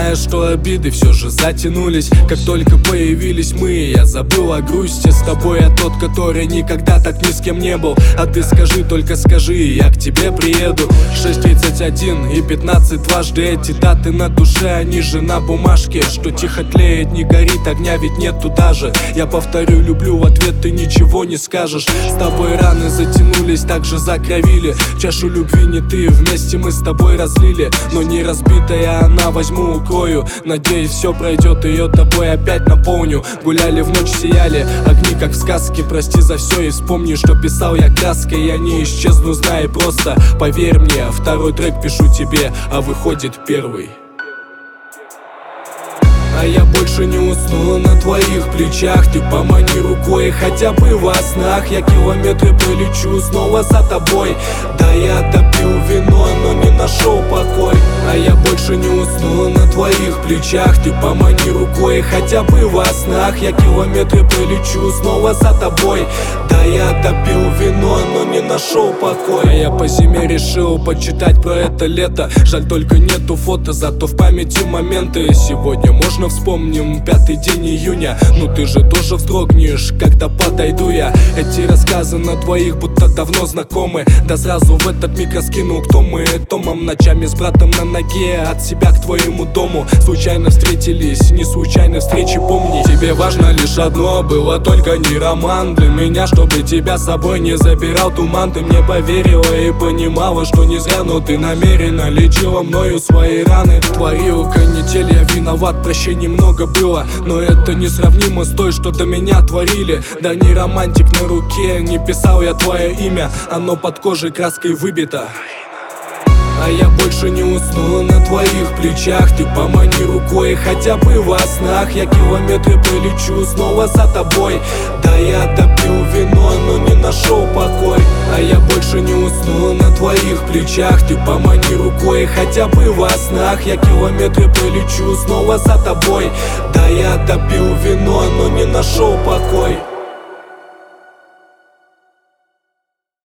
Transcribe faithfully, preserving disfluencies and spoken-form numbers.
Знаю, что обиды все же затянулись, как только появились мы. Я забыл о грусти, с тобой я тот, который никогда так ни с кем не был. А ты скажи, только скажи, я к тебе приеду. Шесть тридцать один и пятнадцать дважды. Эти даты на душе, они же на бумажке. Что тихо тлеет, не горит, огня ведь нету даже. Я повторю, люблю, в ответ ты ничего не скажешь. С тобой раны затянулись, так же закровили. Чашу любви не ты, вместе мы с тобой разлили. Но не разбитая она, возьму, укрою. Надеюсь, все пройдет, ее тобой опять наполню. Гуляли в ночь, сияли огни, как в сказке. Прости за все и вспомни, что писал я краской. Я не исчезну, знай просто, поверь мне. Второй трек пишу тебе, а выходит первый. А я больше не усну на твоих плечах. Ты помани рукой, хотя бы во снах. Я километры пролечу снова за тобой. Да, я допил вино, но не нашел покой. А я больше не усну на твоих плечах. Ты помани рукой, хотя бы во снах. Я километры пролечу снова за тобой. Да, я допил вино, но не нашел покой. А я по зиме решил почитать про это лето. Жаль, только нету фото, зато в памяти моменты. Сегодня можно вспомним пятый день июня. Ну ты же тоже вздрогнешь, когда подойду я. Эти рассказы на двоих будто давно знакомы. Да сразу в этот миг раскинул, кто мы. Томом ночами с братом на ноге, от себя к твоему дому. Случайно встретились, не случайно встречи, помни. Тебе важно лишь одно, было только не роман. Для меня, чтобы тебя с собой не забирал туман. Ты мне поверила и понимала, что не зря. Но ты намеренно лечила мною свои раны. Творил канитель, я виноват, прощения немного было, но это несравнимо с той, что до меня творили. Да не романтик на руке, не писал я твое имя, оно под кожей краской выбито. А я больше не усну на твоих плечах. Ты помани рукой, хотя бы во снах. Я километры пролечу снова за тобой. Да, я допил вино, но не нашел покой. А я больше не усну на твоих плечах. Ты помани рукой, хотя бы во снах. Я километры пролечу снова за тобой. Да, я допил вино, но не нашел покой.